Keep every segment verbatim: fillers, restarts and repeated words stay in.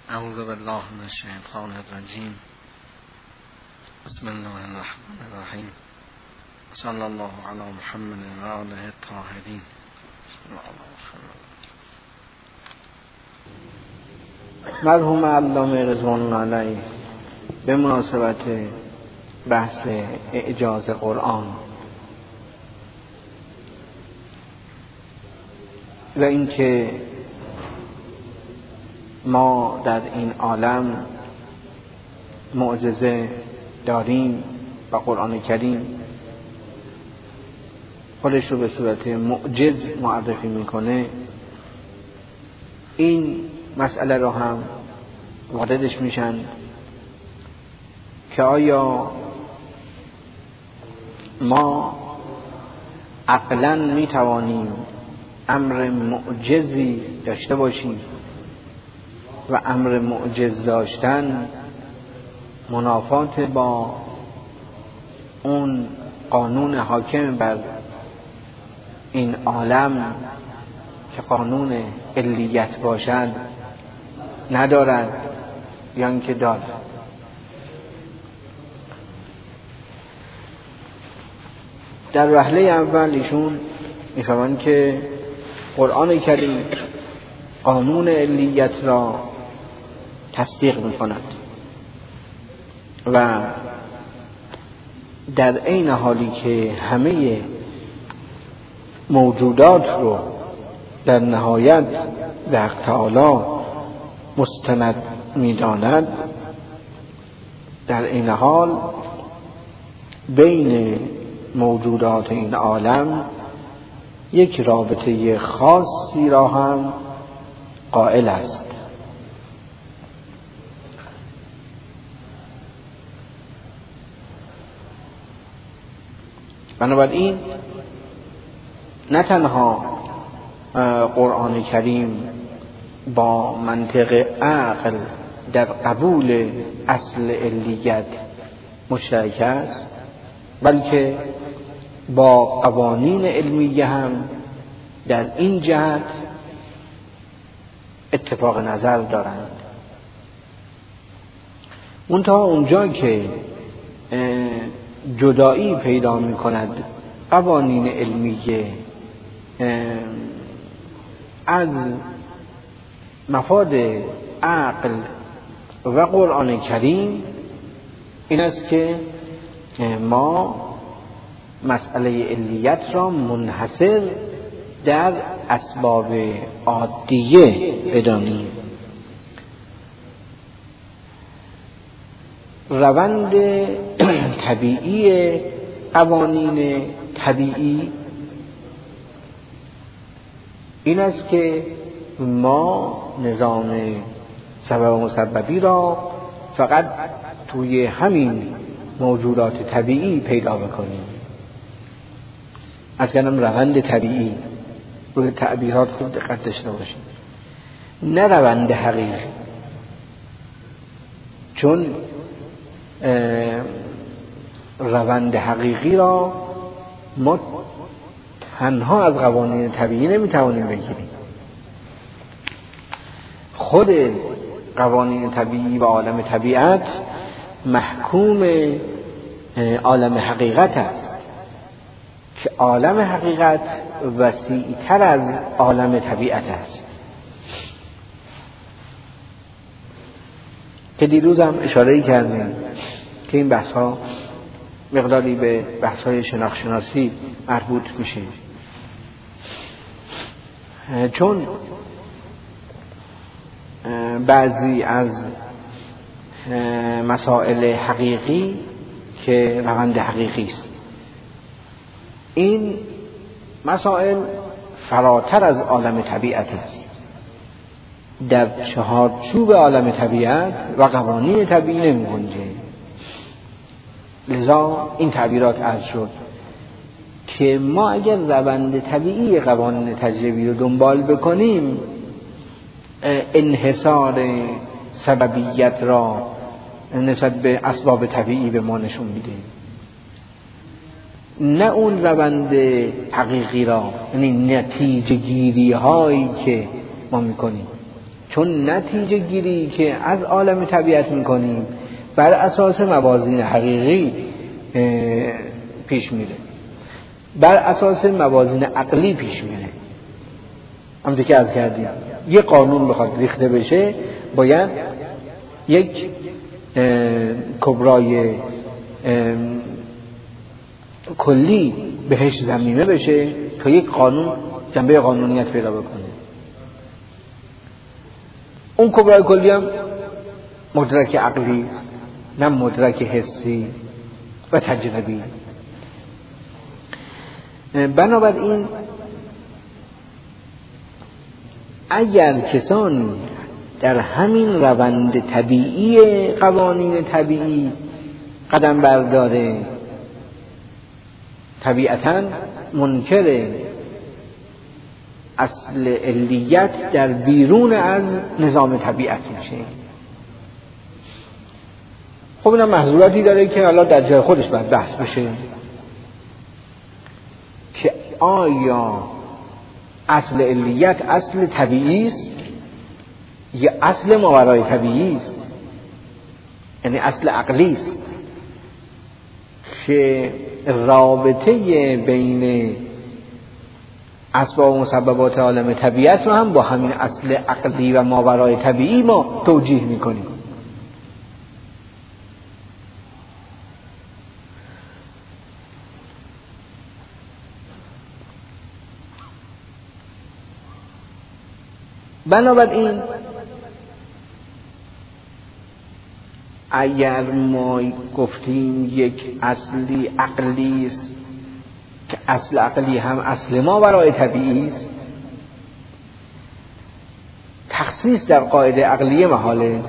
اعوذ بالله من الشیطان الرجیم. بسم الله الرحمن الرحیم. صلی الله علی محمد و آله الطاهرین. مرحوم علامه رضوان الله علیه به مناسبت بحث اعجاز قرآن و اینکه ما در این عالم معجزه داریم و قرآن کریم خودش رو به صورت معجز معرفی میکنه، این مسئله رو هم واردش میشن که آیا ما عقلاً میتوانیم امر معجزی داشته باشیم و امر معجز داشتن منافات با اون قانون حاکم بر این عالم که قانون علیت باشد ندارد یا اینکه دارد؟ در وهله اول ایشون میفهمند که قرآن کریم قانون علیت را تصدیق میکند و در عین حالی که همه موجودات رو در نهایت به حق تعالی مستند میداند، در این حال بین موجودات این عالم یک رابطه خاصی را هم قائل است. بنابراین نه تنها قرآن کریم با منطق عقل در قبول اصل علیت مشترک است، بلکه با قوانین علمیه هم در این جهت اتفاق نظر دارند. منتها اونجا که جدایی پیدا می کند قوانین علمیه از مفاد عقل و قرآن کریم، این است که ما مسئله علیت را منحصر در اسباب عادیه بدانیم. روند طبیعی قوانین طبیعی این است که ما نظام سبب و مسببی را فقط توی همین موجودات طبیعی پیدا بکنیم. از کنم روند طبیعی، روی تعبیرات خوب دقت داشته باشیم، نه روند حقیقی، چون روند حقیقی را ما تنها از قوانین طبیعی نمیتوانیم بگیریم. خود قوانین طبیعی و عالم طبیعت محکوم عالم حقیقت است که عالم حقیقت وسیع‌تر از عالم طبیعت است، که دیروز هم اشاره کردیم که این بحث ها مقداری به بحث های شناخت شناسی مربوط میشه، چون بعضی از مسائل حقیقی که روند حقیقی است، این مسائل فراتر از عالم طبیعت است، در چهارچوب عالم طبیعت و قوانین طبیعی نمی گنجه. لذا این تعبیرات عرض شد که ما اگر روند طبیعی قوانین تجربی رو دنبال بکنیم، انحصار سببیت را نسبت به اسباب طبیعی به ما نشون میده، نه اون روند حقیقی را، یعنی نتیجه گیری هایی که ما میکنیم. چون نتیجه گیری که از عالم طبیعت میکنیم بر اساس موازین حقیقی پیش میره، بر اساس موازین عقلی پیش میره. همونطور که عرض کردیم یه قانون بخواد ریخته بشه باید یک کبرای کلی بهش ضمیمه بشه تا یک قانون جنبه قانونیت پیدا بکنه. اون کبرای کلی هم مدرک عقلی، نه مدرک حسی و تجربی. بنابراین اگر کسانی در همین روند طبیعی قوانین طبیعی قدم برداره، طبیعتاً منکر اصل علیت در بیرون از نظام طبیعت میشه. خب اینم محظوراتی داره که حالا در جای خودش باید بحث بشه که آیا اصل علیت اصل طبیعی است یا اصل ماورای طبیعی است، یعنی اصل عقلی است که رابطه بین اسباب و مسببات عالم طبیعت رو هم با همین اصل عقلی و ماورای طبیعی ما توجیه میکنیم. بنابراین اگر ما گفتیم یک اصلی عقلی است که اصل عقلی هم اصل ما برای طبیعی است، تخصیص در قاعده عقلیه محاله.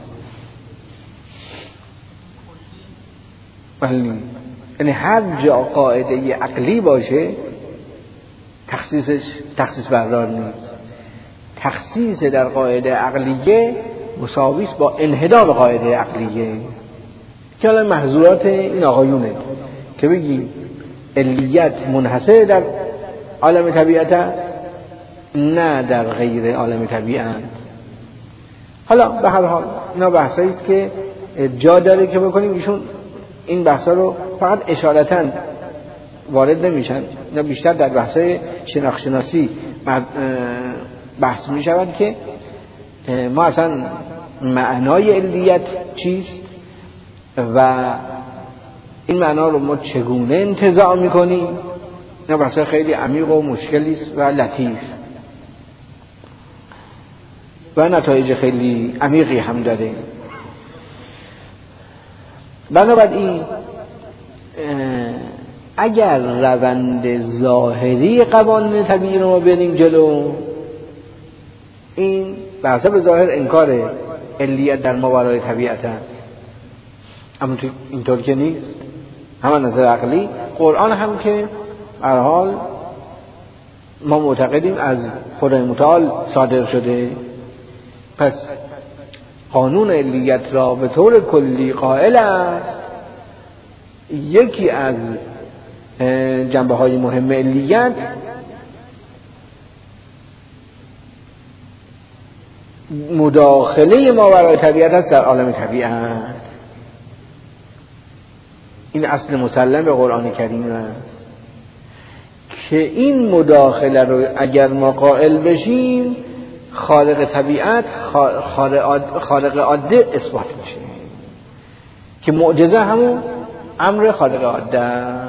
یعنی هر جا قاعده عقلی باشه تخصیصش تخصیص بردار نیست. تخصیص در قاعده عقلیه مساوی است با انحدار قاعده عقلیه که الان محظورات این آقایونه که بگی علیت منحصر در عالم طبیعت است نه در غیر عالم طبیعت. حالا به هر حال اینا بحثایی است که جا داره که بکنیم. ایشون این بحثا رو فقط اشارتاً وارد نمیشن، اینا بیشتر در بحثای شناخت-شناسی بحث می شود که ما اصلا معنای علیت چیست و این معنا رو ما چگونه انتزاع می کنیم. اینا بحثای خیلی عمیق و مشکلی است و لطیف و نتایج خیلی عمیقی هم داره. بنابراین اگر روند ظاهری قوانین طبیعی رو ما بریم جلو، این بحثا به ظاهر انکار علیت در ماورای طبیعت است، اما اینطور که نیست. هم نظر عقلی قرآن هم که هر حال ما معتقدیم از خدای متعال صادر شده، پس قانون علیت را به طور کلی قائل است. یکی از جنبه های مهم علیت مداخله ما برای طبیعت است در عالم طبیعت. این اصل مسلم به قرآن کریم است که این مداخله رو اگر ما قائل بشیم خالق طبیعت خالق عاده اثبات میشه که معجزه همون امر خالق عاده،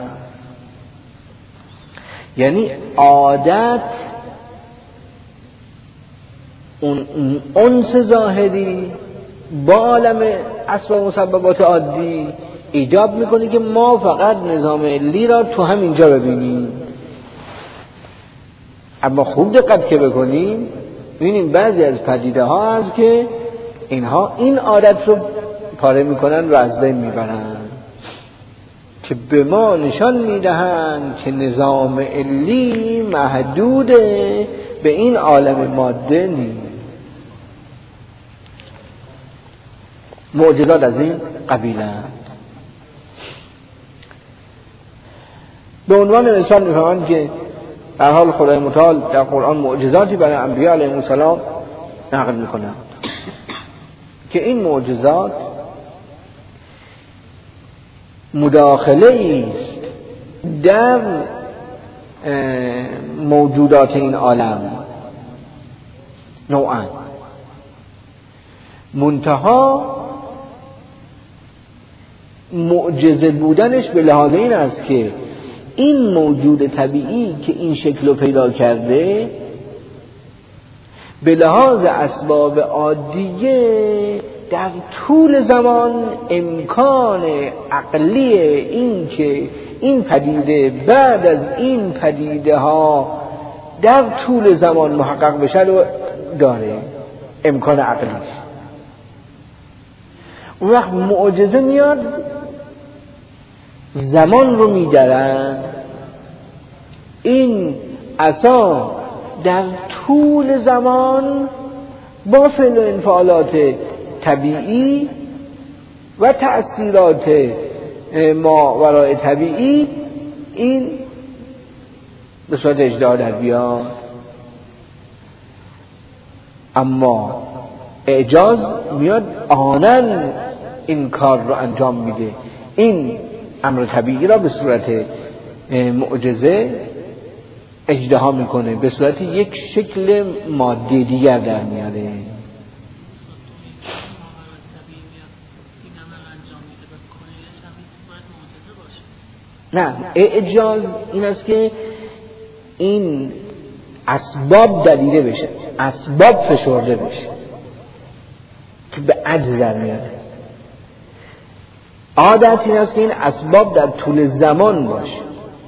یعنی عادت اون انس ظاهری با عالم اسباب و مسببات عادی ایجاب میکنه که ما فقط نظام علی را تو همینجا ببینیم. اما خوب دقت که بکنیم ببینیم بعضی از پدیده ها هست که اینها این عادت رو پاره میکنن و از بین میبرن که به ما نشان میدهند که نظام علی محدود به این عالم ماده نیست. معجزات از این قبیله. به عنوان مثال میفهمند که در حال خدای متعال در قرآن معجزاتی برای انبیاء علیهم السلام نقل میکنند که این معجزات مداخله است در موجودات این عالم نوعا، منتها معجزه بودنش به لحاظ این است که این موجود طبیعی که این شکل رو پیدا کرده به لحاظ اسباب عادیه در طول زمان امکان عقلی این که این پدیده بعد از این پدیده ها در طول زمان محقق بشه رو داره، امکان عقلی. اون وقت معجزه میاد زمان رو میدرن، این عصا در طول زمان با فعل و انفعالات طبیعی و تأثیرات ماورای طبیعی این به صورت اجدها در بیاد. اما اعجاز میاد آنن این کار رو انجام میده، این امر طبیعی را به صورت معجزه اجدها میکنه، به صورت یک شکل ماده دیگر در میاره. نه، اعجاز این است که این اسباب دلیله بشه، اسباب فشرده بشه که به عجز در میاره. عادت این است که این اسباب در طول زمان باشه،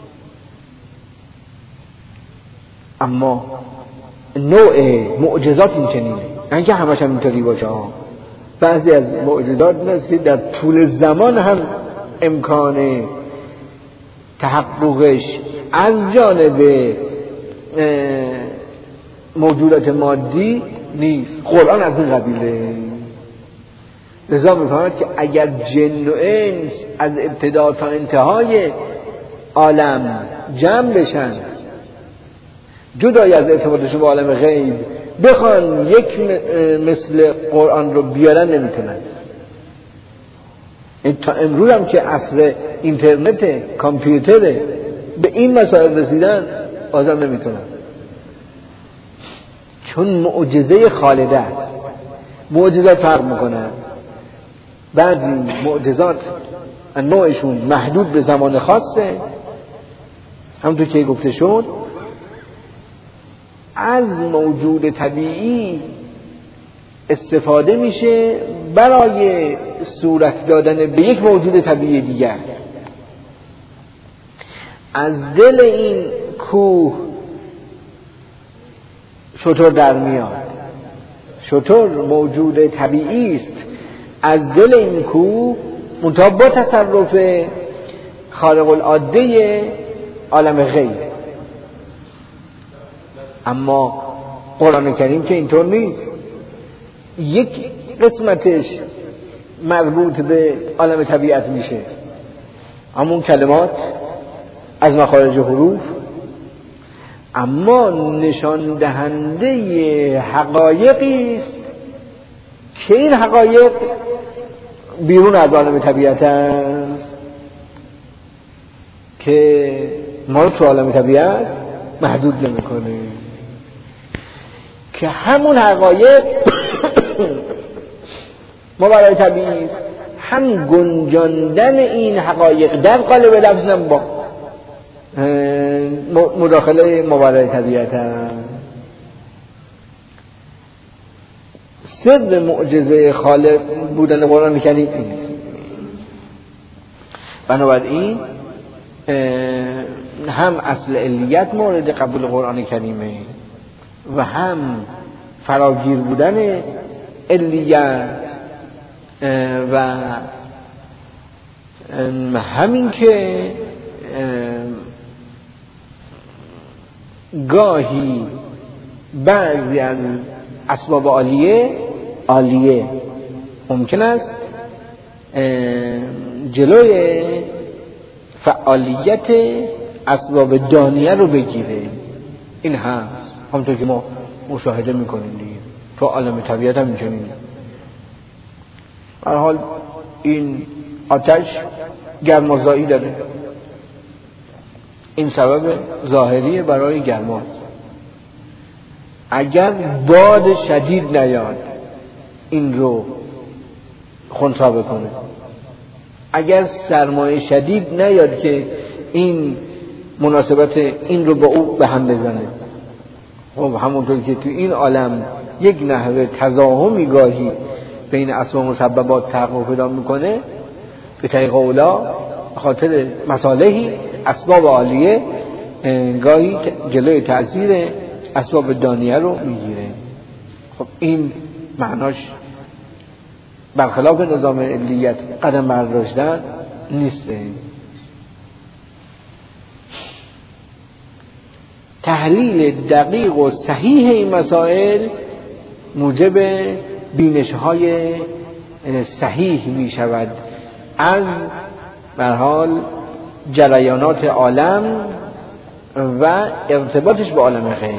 اما نوع معجزات این چنینه، نه که همش هم اینطوری باشه. بعضی از معجزات این است که در طول زمان هم امکان تحققش از جانب موجودات مادی نیست. قرآن از این قبیله. لذا می‌فهمد که اگر جن و انس از ابتدا تا انتهای عالم جمع بشن، جدای از ارتباطشون با عالم غیب بخوان یک مثل قرآن رو بیارن، نمیتونن. تا امروز هم که عصر اینترنت کامپیوتره به این مسائل رسیدن، آدم نمیتونن، چون معجزه خالده است. معجزات فرق میکنن، بعد معجزات نوعشون محدود به زمان خاصه، همونطور که گفته شد از موجود طبیعی استفاده میشه برای صورت دادن به یک موجود طبیعی دیگر. از دل این کوه شتر در میاد، شتر موجود طبیعی است از دل این کوه، منتها با تصرف خارق العاده عالم غیب. اما قرآن کریم که اینطور نیست، یک قسمتش مربوط به عالم طبیعت میشه، همون کلمات از مخارج حروف، اما نشان دهنده حقایقی است که این حقایق بیرون از عالم طبیعت است که ما رو تو عالم طبیعت محدود نمیکنه، که همون حقایق ما برای طبیعی است، هم گنجاندن این حقایق در قالب لفظ هم با مداخله ما برای طبیعت هم. سر معجزه خالق بودن قرآن کریم این. بنابراین هم اصل علیت مورد قبول قرآن کریمه و هم فراگیر بودن علیت و همین که گاهی بعضی از اسباب عالیه عالیه ممکن است جلوی فعالیت اسباب دانیه رو بگیره. این هست همونطور که ما مشاهده میکنیم دیگه. تو عالم طبیعت هم می‌چنین. به هر حال این آتش گرمازایی داره، این سبب ظاهری برای گرما. اگر باد شدید نیاد این رو خنثی بکنه، اگر سرمایه شدید نیاد که این مناسبت این رو با او به هم بزنه، خب همونطور که تو این عالم یک نحوه تزاحمی گاهی بین اسباب و مسببات تحقق پیدا میکنه، به طریق اولا خاطر مصالحی اسباب عالیه گاهی جلوی تأثیر اسباب دانیه رو میگیره. خب این معناش برخلاف نظام علیت قدم برداشتن نیسته. تحلیل دقیق و صحیح این مسائل موجب بینش‌های صحیح می شود از به هر حال جریانات عالم و ارتباطش با عالم غیب.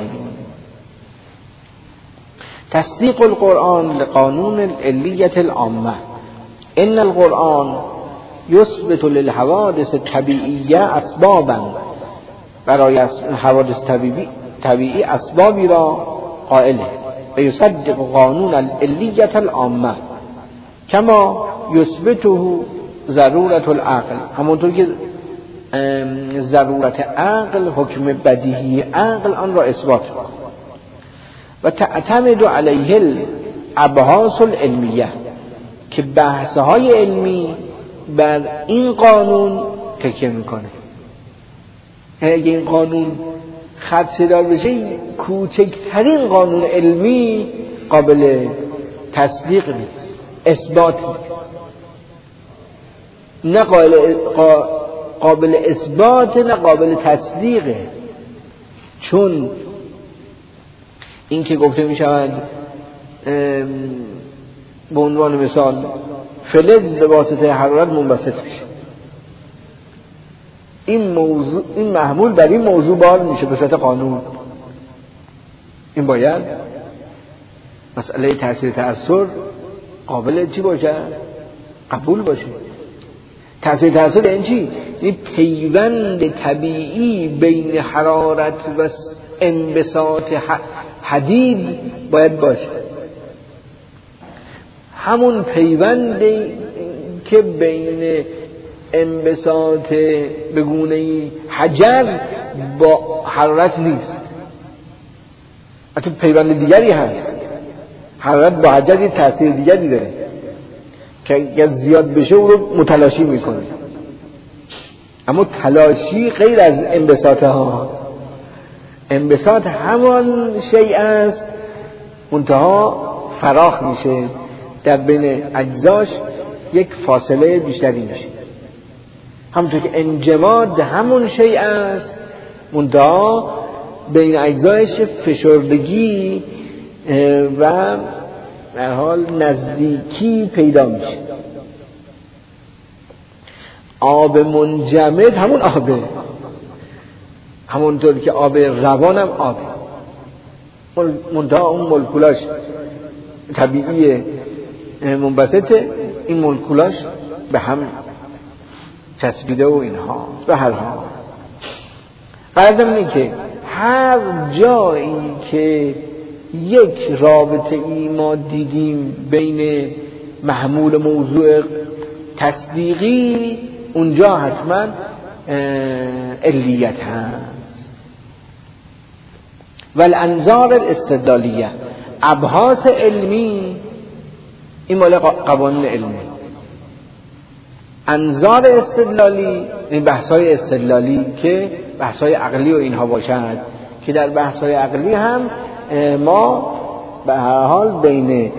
تصدیق القرآن لقانون العلیة العامة. ان القرآن یثبت للحوادث الطبیعیه اسبابا، برای حوادث طبیعی طبیعی اسبابی را قائله و یصدق قانون العلیة العامة کما یثبته ضرورت العقل، همونطور که ضرورت عقل حکم بدیهی عقل آن را اثبات و تعتمد علیه الابحاث العلمیه، که بحث‌های علمی بر این قانون تکیه میکنه. اگه این قانون خدشه‌دار بشه، کوچکترین قانون علمی قابل تصدیق نیست، اثبات نیست، نه قابل اثبات نه قابل تصدیقه. چون این که گفته می شود به عنوان مثال فلز به واسطه حرارت منبسط میشه، این موضوع این محمول بر این موضوع بار میشه به صورت قانون. این باید مسئله تاثیر تأثیر قابل چی باشه؟ قبول باشه. تاثیر تأثیر این چی؟ این پیوند طبیعی بین حرارت و انبساط حدید باید باشه. همون پیوندی که بین انبساط به گونه‌ای حجر با حرارت نیست. حتی پیوند دیگری هست، حرارت با حجر یه تأثیر دیگری داره که اگر زیاد بشه او رو متلاشی میکنه. اما تلاشی غیر از انبساط ها. انبساط همان شیء است، منتها فراخ میشه، در بین اجزاش یک فاصله بیشتری میشه. همونطور که انجماد همون شیء است، منتها بین اجزایش فشردگی و در حال نزدیکی پیدا میشه. آب منجمد همون آبه، همونطور که آب روان هم آبه، منتها اون مولکولاش طبیعی منبسطه، این مولکولاش به هم چسبیده و اینها. به هر حال قرضم اینه که هر جایی که یک رابطه ای ما دیدیم بین محمول موضوع تصدیقی، اونجا حتما علیت هست. والانظار الاستدلالیه، ابحاث علمی، این مال قوانین علمی. انظار استدلالی این بحث‌های استدلالی که بحث‌های عقلی و اینها باشد، که در بحث‌های عقلی هم ما به هر حال بین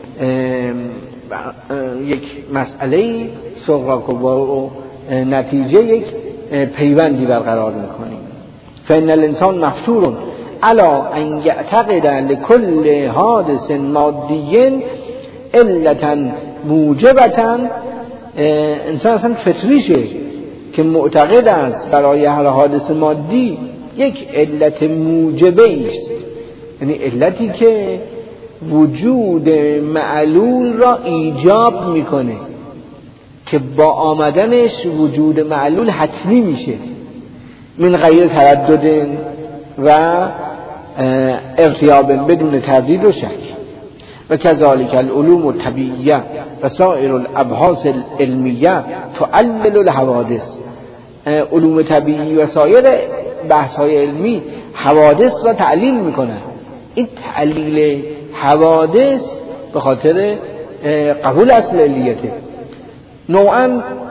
یک مسئله سوغاق و نتیجه یک پیوندی برقرار می‌کنیم. فإن الانسان مفطور علی ان یعتقد لكل حادث مادی علتا موجبتا. انسان اصلا فطریشه که معتقد است برای هر حادث مادی یک علت موجبه است، یعنی علتی که وجود معلول را ایجاب میکنه که با آمدنش وجود معلول حتمی میشه من غیر تردد و ارتیاب بدون تردید و شک. و کذالک العلوم الطبیعیه و سایر الابحاث العلمیه تعلل الحوادث. علوم طبیعی و سایر بحث های علمی حوادث را تعلیل میکنن. این تعلیل حوادث به خاطر قبول اصل علیته. نوعا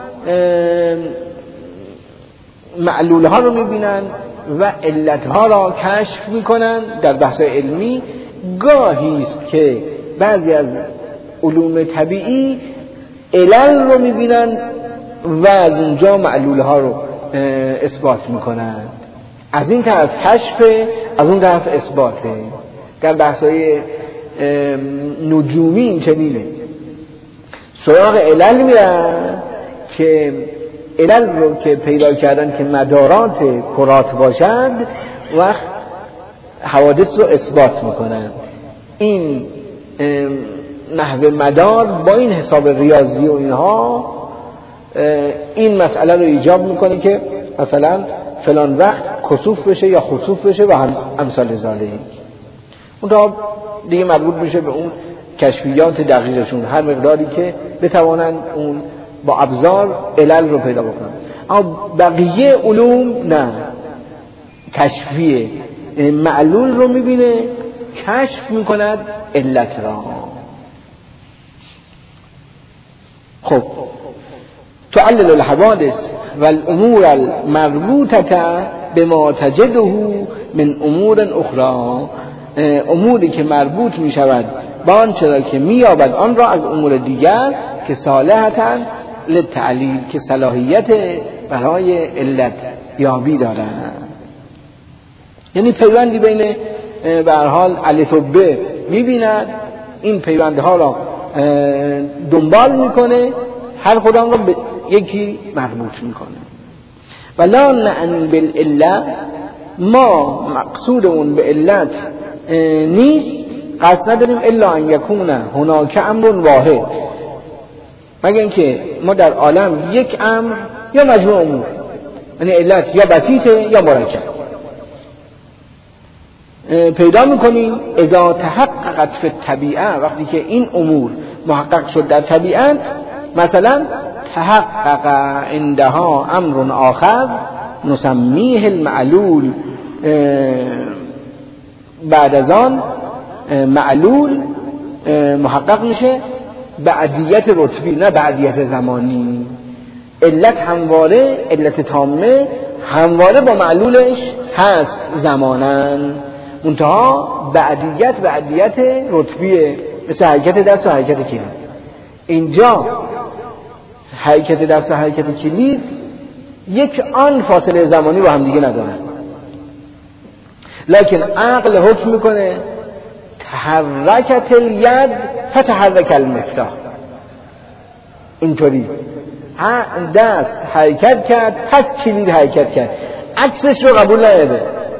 معلول ها رو میبینن و علت ها را کشف میکنن در بحث علمی. گاهی است که بعضی از علوم طبیعی علل رو میبینن و از اونجا معلول ها رو اثبات میکنن. از این طرف کشفه، از اون طرف اثباته. در بحث‌های نجومی این چنینه، سراغ علل میرن که علل رو که پیدا کردن که مدارات کرات باشند و حوادث رو اثبات میکنن. این نحو مدار با این حساب ریاضی و اینها این مسئله رو ایجاب میکنه که مثلا فلان وقت کسوف بشه یا خسوف بشه و هم امثال ذالک. اون تا دیگه مربوط میشه به اون کشفیات دقیقشون، هر مقداری که بتوانند اون با ابزار علل رو پیدا بکنن. اما بقیه علوم نه، کشفیه، معلول رو میبینه، کشف میکند علت را. خب تعلل الحوادث والامور المربوطه بما تجده من امور اخرى، اموری که مربوط می شود با آنچه را که می یابد آن را از امور دیگر که صالحتاً للتعلیل، که صلاحیت برای علت یابی دارند. یعنی پیوندی بین به هر حال الف و ب می بیند، این پیوندها را دنبال میکنه، هر کدام را به یکی مربوط میکنه. ولا نعنی بالعله، ما مقصود اون به علت نیست، قصد نداریم الا ان یکون هناک امر واحد، مگر اینکه ما در عالم یک امر یا مجموع امور، یعنی علت یا بسیطه یا مرکب پیدا میکنیم. اذا تحققت فی الطبیعه، وقتی که این امور محقق شد در طبیعت، مثلا تحقق عندها امر آخر نسمیه المعلول، بعد از آن معلول محقق میشه بعدیت رتبی نه بعدیت زمانی. علت همواره، علت تامه همواره با معلولش هست زماناً، منتها بعدیت بعدیت رتبیه، مثل حرکت دست و حرکت کلید. اینجا حرکت دست و حرکت کلید یک آن فاصله زمانی با هم دیگه ندارن، لکن عقل حکم میکنه تحرکت الید فتحرک المفتاح. اینطوری دست حرکت کرد پس کلید حرکت کرد، عکسش رو قبول نداره.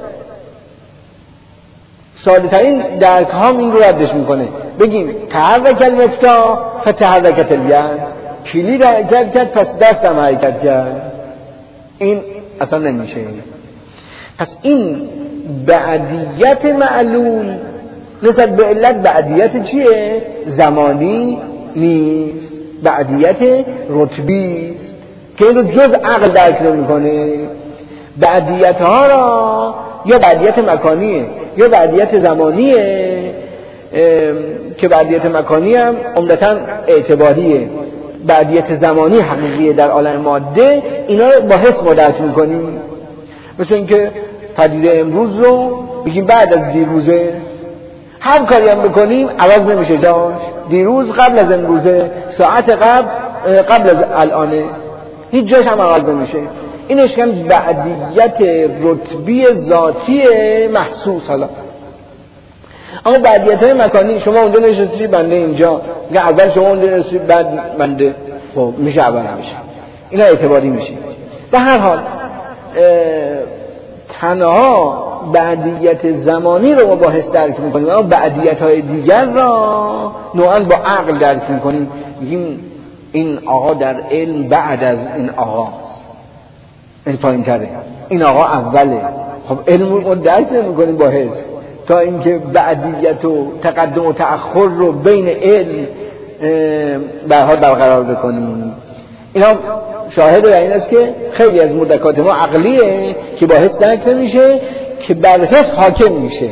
ساده ترین درک هم این رو ردش میکنه، بگیم تحرک المفتاح فتحرکت الید، کلید حرکت کرد پس دست هم حرکت کرد. این اصلا نمیشه. پس این بعدیت معلول نسبت به علت بعدیت چیه؟ زمانی نیست، بعدیت رتبی است که این رو جز عقل درک نمیکنه. بعدیت ها را یا بعدیت مکانیه یا بعدیت زمانیه، که بعدیت مکانی هم عمدتاً اعتباریه، بعدیت زمانی حقیقیه در عالم ماده. اینا رو با حس ما درک میکنیم. مثل اینکه پدیده امروز رو بگیم بعد از دیروزه، هر کاری هم بکنیم عوض نمیشه جاش. دیروز قبل از امروزه، ساعت قبل قبل از الانه، هیچ جاش هم عوض نمیشه. اینش کم بعدیت رتبی ذاتی محسوس. حالا اما بعدیت های مکانی، شما اونجا نشستی بنده اینجا، اول شما اونجا نشستی بعد بنده، خب میشه اول نمیشه، اینا اعتباری میشه. به هر حال تنها بعدیت زمانی رو با حس درک میکنیم، اما بعدیت های دیگر را نوعا با عقل درک میکنیم. میگیم این آقا در علم بعد از این آقا، این پایین تره، این آقا اوله. خب علم رو درک نمیکنیم با حس، تا اینکه بعدیت و تقدم و تأخر رو بین علم برها برقرار بکنیم. اینا شاهد بر این است که خیلی از مدرکات ما عقلیه که با حس درک نمیشه، که بر حس حاکم میشه.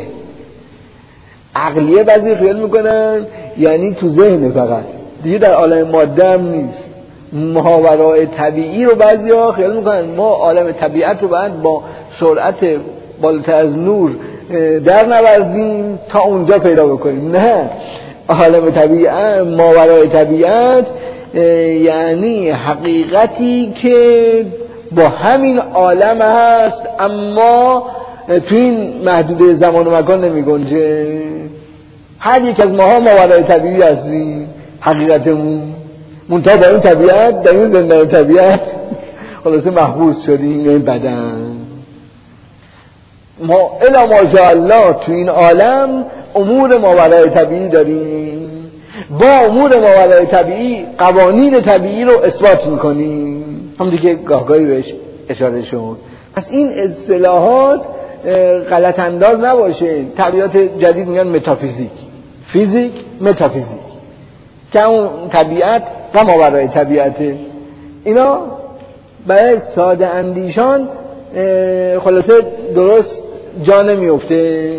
عقلیه بعضی خیال میکنن یعنی تو ذهن فقط، دیگه در عالم ماده هم نیست. ماورای طبیعی رو بعضی ها خیال میکنن ما عالم طبیعت رو باید با سرعت بالاتر از نور در نوردیم تا اونجا پیدا بکنیم. نه، عالم طبیعت، ماورای طبیعت یعنی حقیقتی که با همین عالم هست اما تو این محدوده زمان و مکان نمی گنجه. هر یک از ماها ماورای طبیعی هستیم، حقیقتمون منتها با این طبیعت، در این زندان طبیعت خلاصه محبوس شدیم این بدن. ما الا ماشاءالله تو این عالم امور ماورای طبیعی داریم، با امور ماورای طبیعی قوانین طبیعی رو اثبات میکنیم. هم دیگه گاهگاهی بهش اشاره شد. پس این اصطلاحات غلط انداز نباشه. تعبیرات جدید میگن متافیزیک، فیزیک، متافیزیک، که اون طبیعت و ماورای طبیعته. اینا برای ساده اندیشان خلاصه درست جا نمیفته.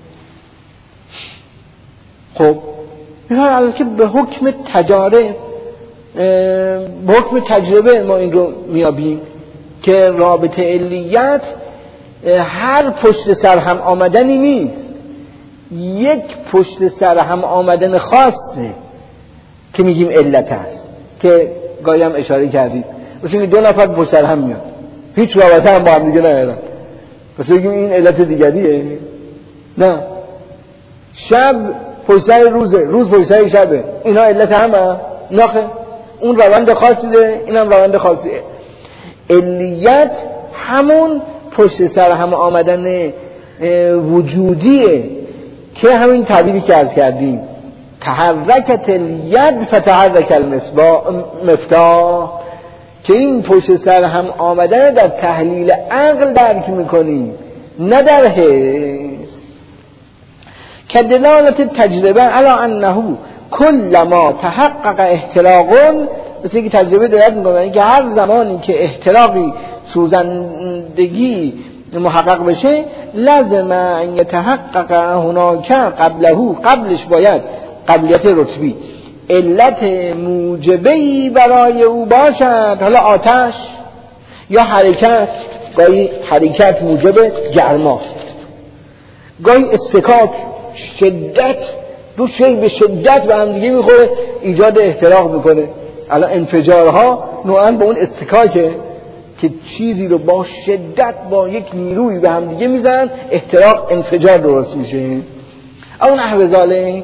خب اینا البته به حکم تجارب، به حکم تجربه ما این رو میابیم که رابطه علیت هر پشت سر هم آمدنی نیست، یک پشت سر هم آمدن خاصه که میگیم علت هست، که گاهی هم اشاره کردید. مثل دو نفر پشت سر هم میاد، هیچ رابطه هم با هم دیگه ندارن، پس بگیم این علت دیگریه؟ نه. شب پشت سر روزه، روز پشت سر شبه، اینا علت همه؟ نه. اون روند خاصی ده، این هم روند خاصی. علیت همون پشت سر هم آمدن وجودیه که همین تعبیری که عرض کردیم، تحرکت الید فتحرک المفتاح، که این پشت سر هم آمدن در تحلیل عقل درک میکنیم، نه در حس. که دلالت تجربه علی انه کلما تحقق احتراق، مثل که تجربه دارد میکنه که هر زمانی که احتراقی، سوزندگی محقق بشه، لازم ان یتحقق هناک قبله، قبلش باید قبلیت رتبی علت موجبی برای او باشد. حالا آتش یا حرکت، گاهی حرکت موجب گرماست، گاهی استکاک، شدت، دو شی به شدت به هم دیگه میخوره ایجاد احتراق میکنه. الان انفجارها نوعا به اون استکاکه که چیزی رو با شدت با یک نیروی به هم دیگه میزنن، احتراق، انفجار درست میشه. اون نحو ذالک.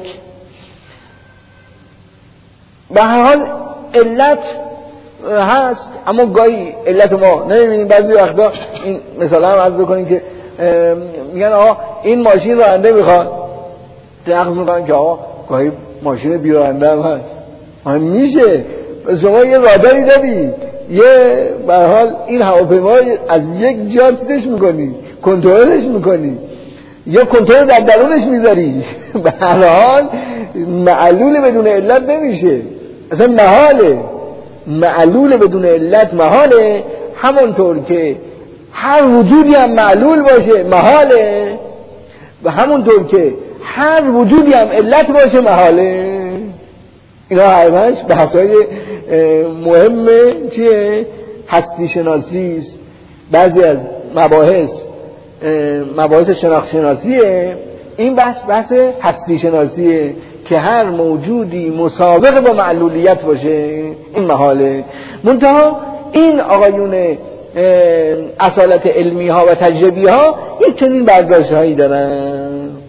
به هر حال علت هست، اما گاهی علت ما نمیبینیم. بعضی وقتا این مثلا هم عرض بکنیم که میگن آقا این ماشین راننده میخواد، نقض میکنن که آقا گاهی ماشین بی راننده هم هست. آن میشه شما یه راداری دارید، یه به هر حال این هواپیما از یک جا چیزش میکنی، کنترلش میکنی، یا کنترل در درونش میذاری، به هر حال معلول بدون علت نمیشه، اصلا محاله. معلول بدون علت محاله، همونطور که هر وجودی هم معلول باشه محاله، و همونطور که هر وجودی هم علت باشه محاله. اینا همش بحثای مهمه چیه؟ هستی شناسی است. بعضی از مباحث مباحث شناخت شناسیه، این بحث بحث هستی شناسیه که هر موجودی مسابقه با معلولیت باشه، این محاله. منتها این آقایون اصالت علمی ها و تجربی ها یک چنین برداشت هایی دارن.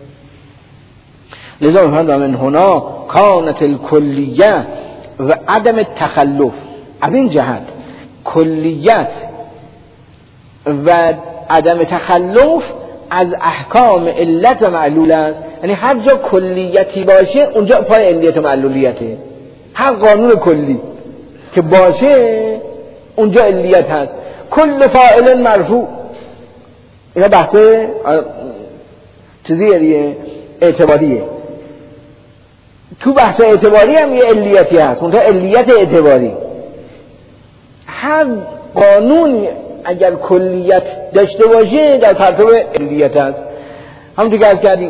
لذا میفهمد من هنا کانت الکلیه و عدم تخلف. از این جهت کلیت و عدم تخلف از احکام علت و معلول است. یعنی هر جا کلیتی باشه اونجا پای علیت و معلولیته. هر قانون کلی که باشه اونجا علیت هست. کل فاعل مرفوع، اینا بحث چیزیه دیگه، اعتباریه. تو بحث اعتباری هم یه علیتی هست، اونجا علیت اعتباری. هر قانون اگر کلیت داشته باشه در پرتو علیت هست. همونطور که عرض کردیم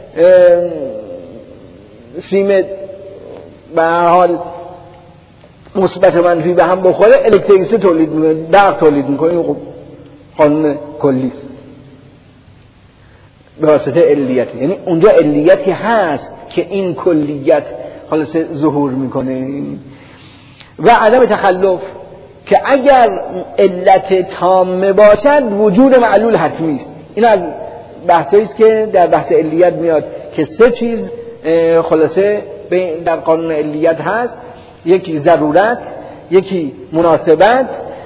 سیم به هر حال مثبت و منفی به هم بخوره الکتریسیته تولید میکنه، برق تولید میکنه. این قانون کلی است به واسطه علیت. یعنی اونجا علیتی هست که این کلیت خلاص ظهور میکنه. و عدم تخلف که اگر علت تامه باشد وجود معلول حتمی است. این از بحثایی است که در بحث علیت میاد که سه چیز خلاصه در قانون علیت هست: یکی ضرورت، یکی مناسبت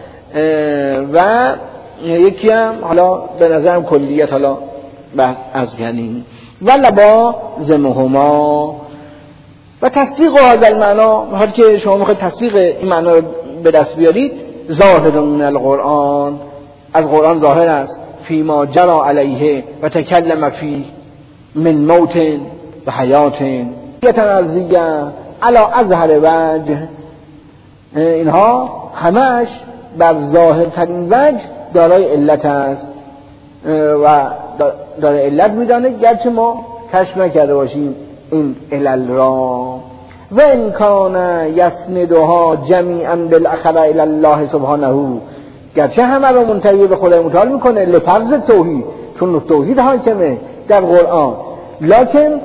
و یکی هم حالا به نظرم کلیت. حالا بحث از کنیم و لوازمهما و تصدیق هذا المعنا. حالا که شما میخواید تصدیق این معنا رو به دست بیارید، ظاهر من القرآن، از قرآن ظاهر است، فیما جرى علیه و تکلم فی من موت و حیات یتنزیه علی اظهر وجه. اینها همش بر ظاهرترین وجه دارای علت است و دارای علت میدانه، گرچه ما کشف نکرده باشیم این علل را. و ان کان یسندها جمیعا بالاخره الی الله سبحانه، گرچه همه رو منتهی به خدای متعال میکنه لفظ توحید، چون توحید حاکمه در قرآن، لکن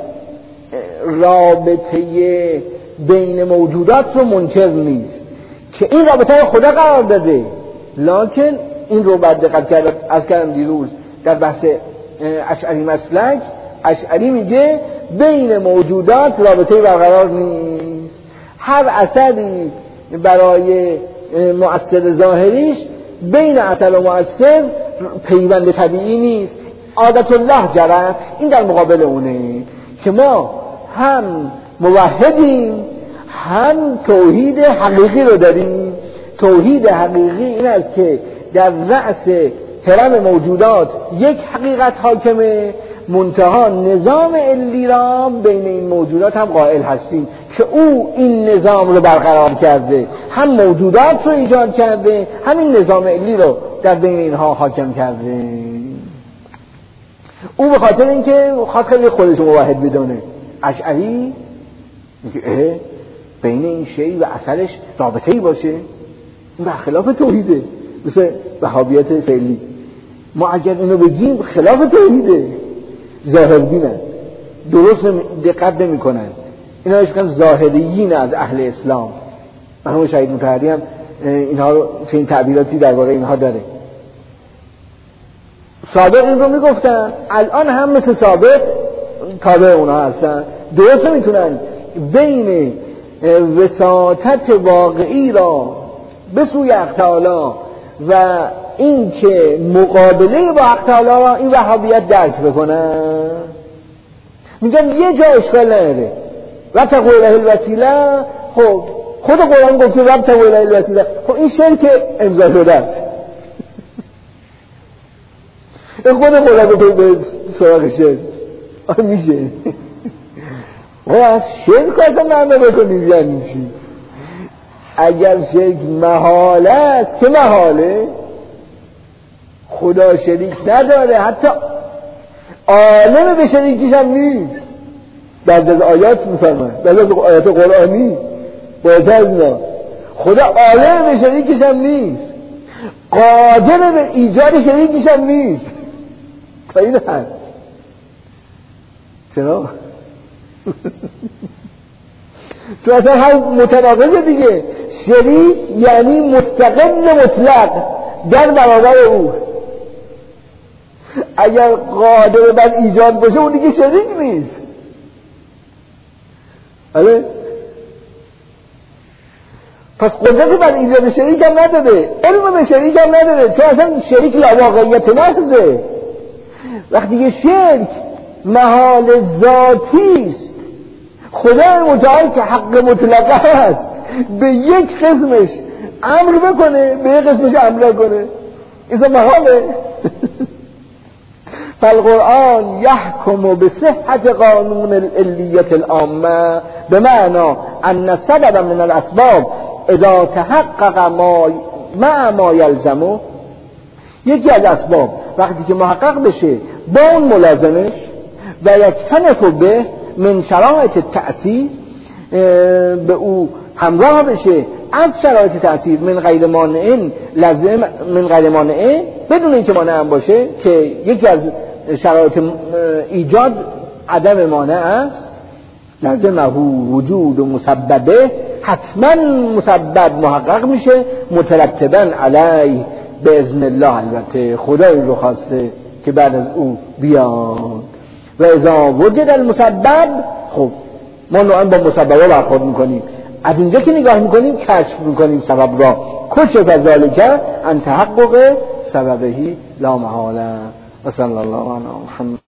رابطه بین موجودات رو منکر نیست که این رابطه خدا قرار داده. لکن این رو بعد دقت کرد از کردم دیروز در بحث اشعری مسلک، اشعری میگه بین موجودات رابطه برقرار نیست. هر اثری برای مؤثر ظاهریش بین اثر و مؤثر پیوند طبیعی نیست. عادت الله جرت، این در مقابل اونه که ما هم موحدیم هم توحید حقیقی رو داریم. توحید حقیقی این است که در رأس هرم موجودات یک حقیقت حاکمه، منتها نظام علی را بین این موجودات هم قائل هستیم که او این نظام رو برقرار کرده، هم موجودات رو ایجاد کرده، هم این نظام علی رو در بین اینها حاکم کرده. او به خاطر اینکه خاطر خودش موحد بدونه. اشعری میگه بین این شی و اثرش رابطه‌ای باشه، این برخلاف توحیده. مثل وهابیت فعلی، ما اگر اینو بگیم خلاف توحیده. ظاهربینن، درست دقت نمی کنن. اینا اشکان ظاهریین از اهل اسلام. مرحوم شهید مطهری هم اینها رو چه این تعبیراتی درباره اینها داره. سابق این رو میگفتن، الان هم مثل سابق تابع اونها هستن. درست میتونن بین وساطت واقعی را به سوی حق تعالی و این که مقابله با حق تعالی را این وهابیت درک بکنن. میگن یه جا اشکال نداره، وابتغوا الیه الوسیله. خب خود قرآن گفت که وابتغوا الیه الوسیله، خب این شرک امضا شده است. خود قرآن گفت به سراغ شرک آن میشه. و از شرک اصلا معنی بکنید یعنی چی؟ اگر شرک محال است که محاله، خدا شریک نداره، حتی عالم به شریکیش هم نیست. بعض از آیات میفرماید، بعض از آیات قرآنی باید از اینا خدا عالم به شریکیش هم نیست، قادر به ایجاد شریکیش هم نیست. تا این هست چرا؟ تو اصلا هم متناقضه دیگه. شریک یعنی مستقل مطلق در برابر او. اگر قادر بر ایجاد باشه اون دیگه شریک نیست. آره؟ پس قدرت بر ایجاد شریک هم نداره، علم به شریک هم نداره، چون اصلا شریک لواقعیت محضه. وقتی که شرک محال ذاتی است، خدای متعال که حق مطلقه است به یک قسمش امر بکنه به یک قسمش امر نکنه، این محاله. فالقرآن يحكم بصحة قانون العلیة العامة بمعنى أن سبب من الأسباب اذا تحقق ما مع ما يلزمه، یکی از اسباب وقتی که محقق بشه با اون ملازمش و یجتنب به من شرایط تأثیر، به او همراه بشه از شرایط تأثیر من غیر مانعین لازم من غیر مانعه، بدون اینکه مانع هم باشه که یکی از شرایط ایجاد عدم مانع است، لازمه وجود و مسببه، حتما مسبب محقق میشه، مترتبا علیه به اذن الله، البته خدای رو خواسته که بعد از او بیاد. و اذا وجد المسبب، خب ما نوعا با مسببه برخورد میکنیم، از اینجا که نگاه میکنیم کشف میکنیم سبب را، کچه فذالکه ان تحقق سببهی لا محاله. و صلی الله علی محمد.